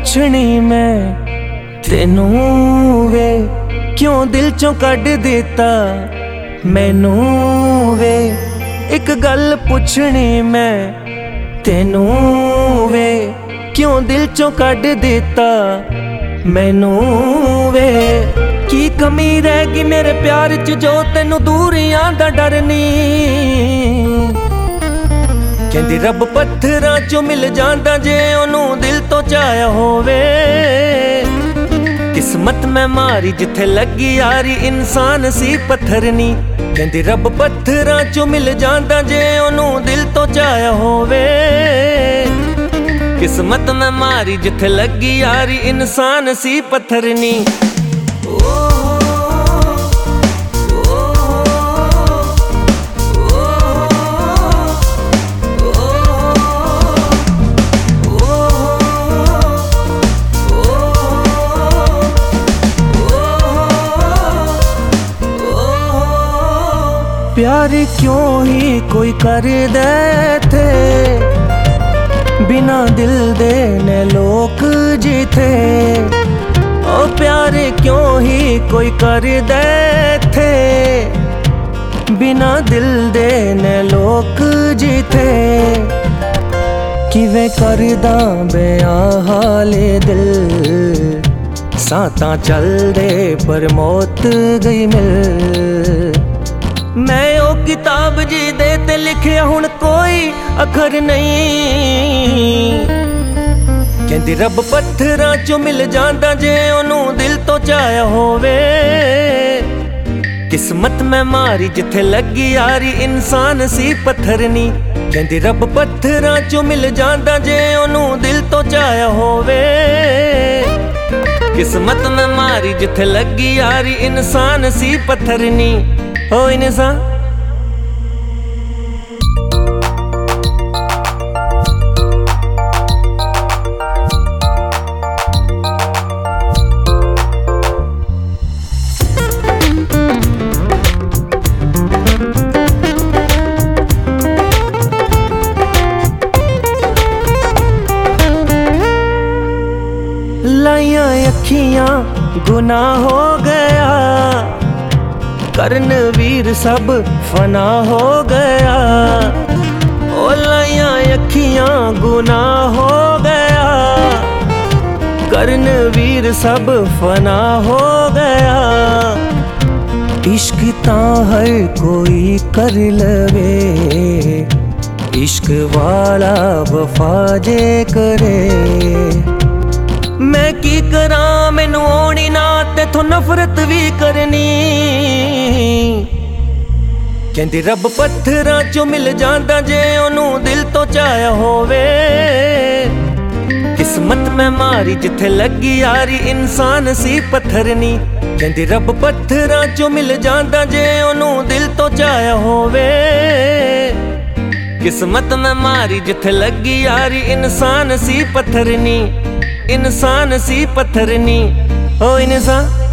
पुछनी मैं तेनू वे, क्यों दिल चों कढ दिता मैनू वे। एक गल पुछनी मैं तेनू वे, क्यों दिल चों कढ दिता मैनू वे। की कमी रह गई मेरे प्यार च जो तेनू दूरियां दा डर नहीं। कहंदी रब पत्थरां चों मिल जांदा जे ओनू दिल तो चाहया होवे। किस्मत मैं मारी जिथे लगी यारी इंसान सी पत्थर नी। कहंदी रब पत्थरां चों मिल जांदा जे ओनू दिल तो चाहया होवे। किस्मत मैं मारी जिथे लगी यारी इंसान सी पत्थर नी। प्यार क्यों ही कोई कर दे थे, बिना दिल देने लोग जीते। ओ प्यार क्यों ही कोई कर दे थे, बिना दिल देने लोग जीते। किवें करदा बेआं हाले दिल, सांतां चल दे पर मौत गई मिल। मैं ओ किताब जी दे ते लिखिया हुण कोई अखर नहीं। कहंदी रब पत्थरां चों मिल जांदा जे ओनू दिल तो चाहया होवे। किस्मत मैं मारी जिथे लगी यारी इंसान सी पत्थर नी। कहंदी रब पत्थरां चों मिल जांदा जे ओनू दिल तो चाहया होवे। किस्मत मैं मारी जिथे लगी यारी इंसान सी पत्थर नी। हो इंसान लाइया अखियां गुनाह हो गया, कर्णवीर सब फना हो गया। ओ लाइया अखियां गुनाह हो गया, कर्णवीर सब फना हो गया। इश्क तां हर कोई कर लवे, इश्क वाला वफा जे करे। मैं की करा मैनू आउणी ना तेथों नफरत भी करनी। कहंदी रब पत्थरां चों मिल जांदा जे ओनू दिल तो चाहया होवे। किस्मत मैं मारी जिथे लगी यारी इंसान सी पत्थर नी। कहंदी रब पत्थरां चों मिल जांदा जे ओनू दिल तो चाहया होवे। किस्मत मैं मारी जिथे लगी यारी इंसान सी पत्थर नी। इंसान सी पत्थर नी। ओ इंसान